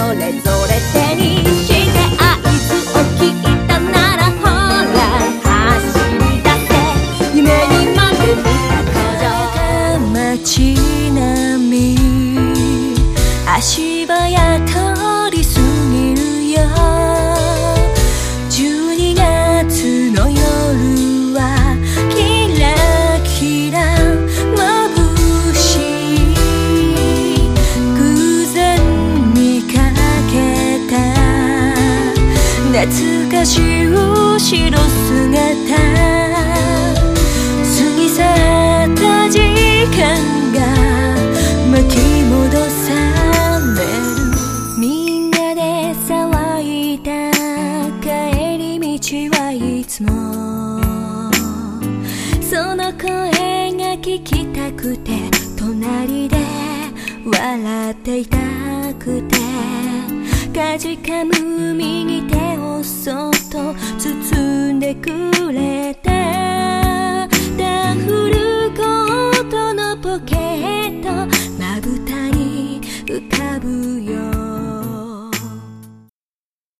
れぞれ手にして合図を聞いたならほら走り出せ夢にまで見た街並み足早通り過ぎるよ12月の夜はキラキラ眩しい偶然見かけた懐かしい後ろ姿過ぎ去った時間が巻き戻されるみんなで騒いだ帰り道はいつもその声が聞きたくて隣で笑っていたくてかじかむ右手をそっと包んでくれた